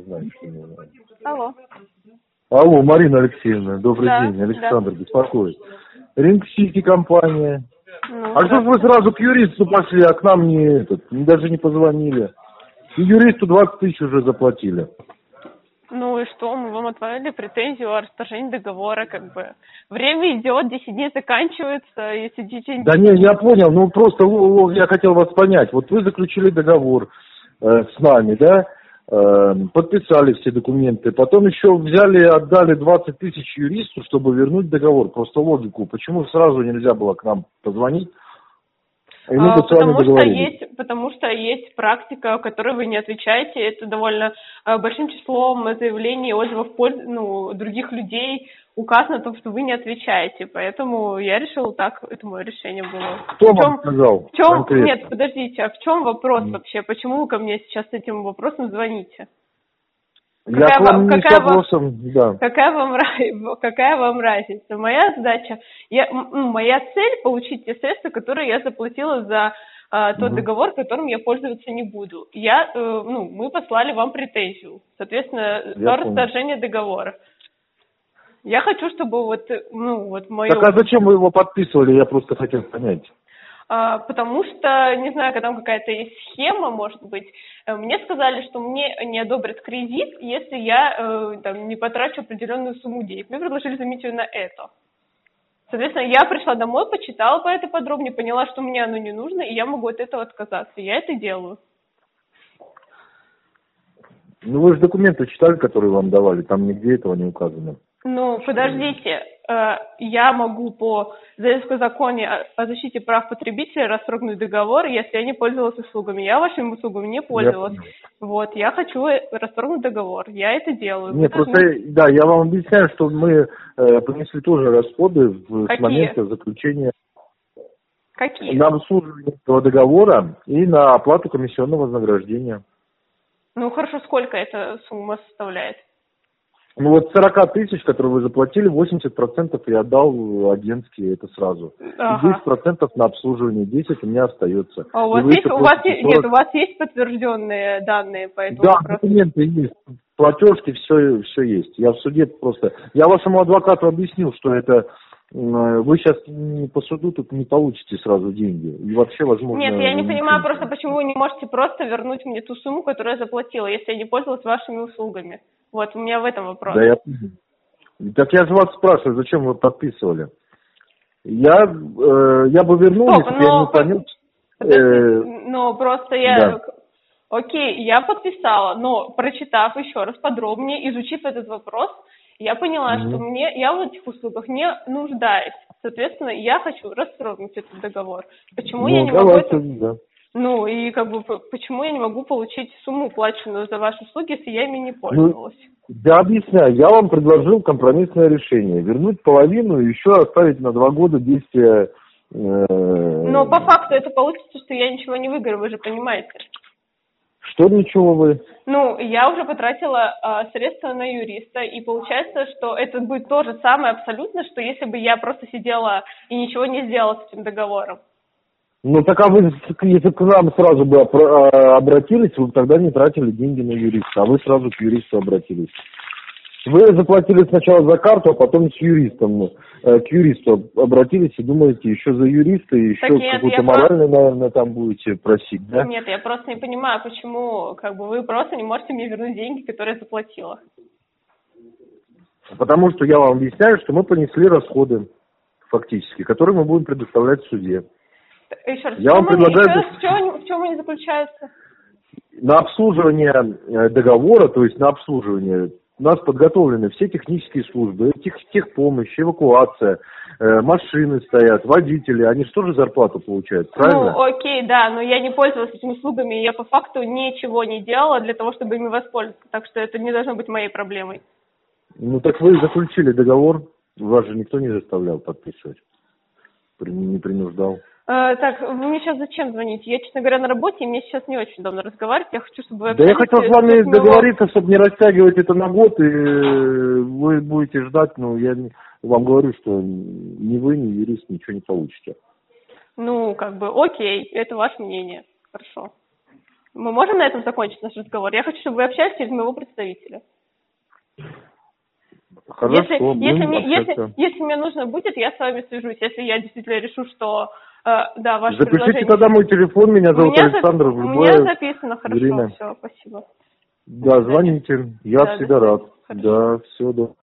знаю, что не знаю. Алло. Алло, Марина Алексеевна, добрый Да, день, Александр да. беспокоит. Ринг-Сити компания. Ну, А что ж вы сразу к юристу пошли, а к нам даже не позвонили? И юристу 20 тысяч уже заплатили. Ну и что, мы вам отправили претензию о расторжении договора, как бы. Время идет, 10 дней заканчивается, если в течение... Да не, я понял, ну просто я хотел вас понять. Вот вы заключили договор с нами, да, подписали все документы, потом еще взяли, отдали 20 тысяч юристу, чтобы вернуть договор. Просто логику, почему сразу нельзя было к нам позвонить? И мы бы с вами договорились. Потому что есть практика, о которой вы не отвечаете. Это довольно большим числом заявлений и отзывов других людей указано о том, что вы не отвечаете. Поэтому я решила так, это мое решение было. Кто вам сказал? Нет, подождите, а в чем вопрос вообще? Почему вы ко мне сейчас с этим вопросом звоните? Я к вам не с вопросом, да. Какая вам разница? Моя задача, моя цель получить те средства, которые я заплатила за тот договор, которым я пользоваться не буду. Мы послали вам претензию, соответственно, о расторжении договора. Я хочу, чтобы мое... Так а зачем вы его подписывали? Я просто хотел понять. Потому что, не знаю, когда там какая-то есть схема, может быть, мне сказали, что мне не одобрят кредит, если я не потрачу определенную сумму денег. Мне предложили заменить ее на это. Соответственно, я пришла домой, почитала по это подробнее, поняла, что мне оно не нужно, и я могу от этого отказаться. Я это делаю. Ну, вы же документы читали, которые вам давали, там нигде этого не указано. Ну, подождите, я могу по законе о защите прав потребителя расторгнуть договор, если я не пользовалась услугами. Я вашими услугами не пользовалась. Я хочу расторгнуть договор. Я это делаю. Нет, я вам объясняю, что мы понесли тоже расходы с момента заключения. Какие? На обслуживание этого договора и на оплату комиссионного вознаграждения. Ну, хорошо, сколько эта сумма составляет? Ну, вот 40 тысяч, которые вы заплатили, 80% я отдал агентские, это сразу. Ага. И 10% на обслуживание, 10 у меня остается. А у вас есть подтвержденные данные по этому вопросу? Да, документы есть, платежки, все есть. Я в суде просто... Я вашему адвокату объяснил, что это... Вы сейчас по суду тут не получите сразу деньги. И вообще, возможно... Нет, я не понимаю просто, почему вы не можете просто вернуть мне ту сумму, которую я заплатила, если я не пользовалась вашими услугами. Вот, у меня в этом вопрос. Да, так я же вас спрашиваю, зачем вы подписывали? Я бы вернул, если бы я не понял. Да. Окей, я подписала, но прочитав еще раз подробнее, изучив этот вопрос, я поняла, что я в этих услугах не нуждаюсь. Соответственно, я хочу расторгнуть этот договор. Почему я не могу это... Да. Почему я не могу получить сумму, уплаченную за ваши услуги, если я ими не пользовалась? Я объясняю. Я вам предложил компромиссное решение. Вернуть половину и еще оставить на 2 года действия... Но по факту это получится, что я ничего не выиграю, вы же понимаете. Что ничего вы? Я уже потратила средства на юриста, и получается, что это будет то же самое абсолютно, что если бы я просто сидела и ничего не сделала с этим договором. Ну, так а вы, если к нам сразу бы обратились, вы бы тогда не тратили деньги на юриста, а вы сразу к юристу обратились. Вы заплатили сначала за карту, а потом к юристу обратились и думаете, еще за юриста, и еще какую-то моральную, наверное, там будете просить, да? Нет, я просто не понимаю, почему вы просто не можете мне вернуть деньги, которые я заплатила. Потому что я вам объясняю, что мы понесли расходы, фактически, которые мы будем предоставлять в суде. Еще раз, я вам предлагаю... в чем они заключаются? На обслуживание договора, то есть на обслуживание, у нас подготовлены все технические службы, техпомощь, эвакуация, машины стоят, водители, они же тоже зарплату получают, правильно? Окей, да, но я не пользовалась этими услугами, я по факту ничего не делала для того, чтобы ими воспользоваться, так что это не должно быть моей проблемой. Ну так вы заключили договор, вас же никто не заставлял подписывать, не принуждал. Так, вы мне сейчас зачем звоните? Я, честно говоря, на работе, и мне сейчас не очень удобно разговаривать. Я хочу, чтобы вы... Да я хотел с вами договориться, чтобы не растягивать это на год, и вы будете ждать, я вам говорю, что ни вы, ни юрист ничего не получите. Окей, это ваше мнение. Хорошо. Мы можем на этом закончить наш разговор? Я хочу, чтобы вы общались через моего представителя. Хорошо, если мне нужно будет, я с вами свяжусь. Если я действительно решу, что да, ваше Запишите предложение... тогда мой телефон, меня зовут Александр. У меня записано, хорошо, все, спасибо. Да, звоните, я всегда рад. Хорошо. Да, все, да.